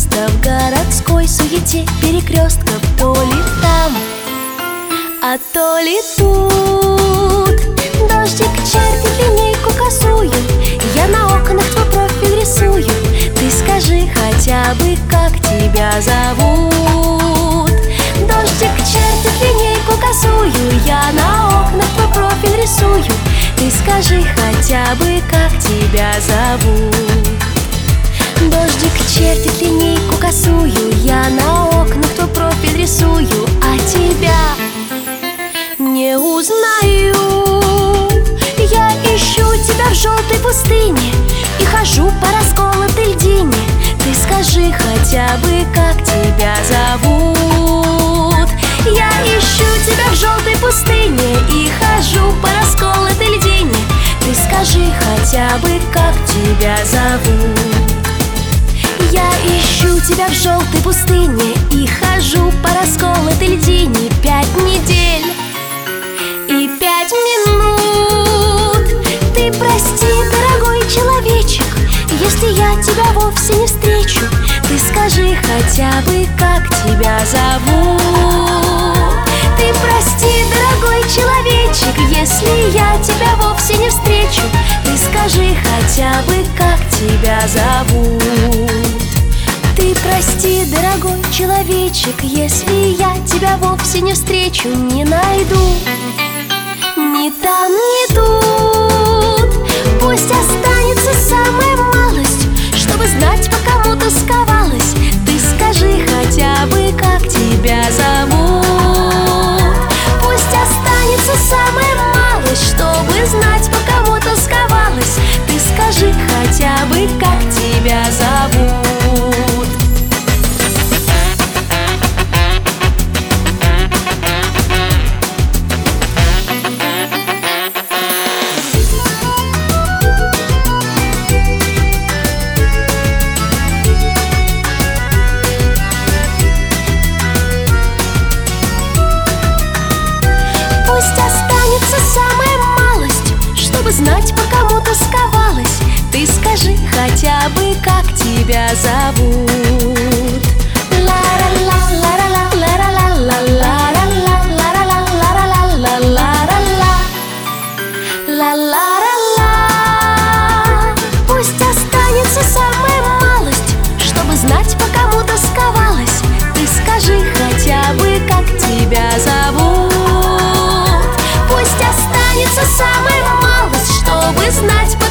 место в городской суете перекрестков. То ли там, а то ли тут. Дождик чертит линейку косую, я на окнах твой профиль рисую. Ты скажи хотя бы, как тебя зовут. Дождик чертит линейку косую, я на окнах твой профиль рисую. Ты скажи хотя бы, как тебя зовут. Дождик чертит линейку косую, я на окнах твой профиль рисую. А тебя не узнаю. Я ищу тебя в желтой пустыне и хожу по расколотой льдине. Ты скажи хотя бы, как тебя зовут. Я ищу тебя в желтой пустыне и хожу по расколотой льдине. Ты скажи хотя бы, как тебя зовут. Я ищу тебя в желтой пустыне и хожу по расколотой льдине 5 недель и 5 минут. Ты прости, дорогой человечек, если я тебя вовсе не встречу. Ты скажи хотя бы, как тебя зовут. Ты прости, дорогой человечек, если я тебя вовсе не встречу. Ты скажи хотя бы, как тебя зовут. Ты прости, дорогой человечек, если я тебя вовсе не встречу, не найду. Ни там, ни тут. Пусть останется самая малость, чтобы знать, по кому тосковалась. Ты скажи хотя бы, как тебя зовут. Пусть останется самая малость, чтобы знать, по кому тосковалась. Ты скажи хотя бы, как тебя зовут. Знать, по кому тосковалась. Ты скажи хотя бы, как тебя зовут. Ла-ла-ла, ла-ла-ла, ла-ла-ла, ла-ла-ла, ла-ла-ла, ла-ла-ла, ла-ла-ла. Пусть останется самая малость, чтобы знать, по кому тосковалась. Ты скажи хотя бы, как тебя зовут. Пусть останется самая малость, чтобы знать,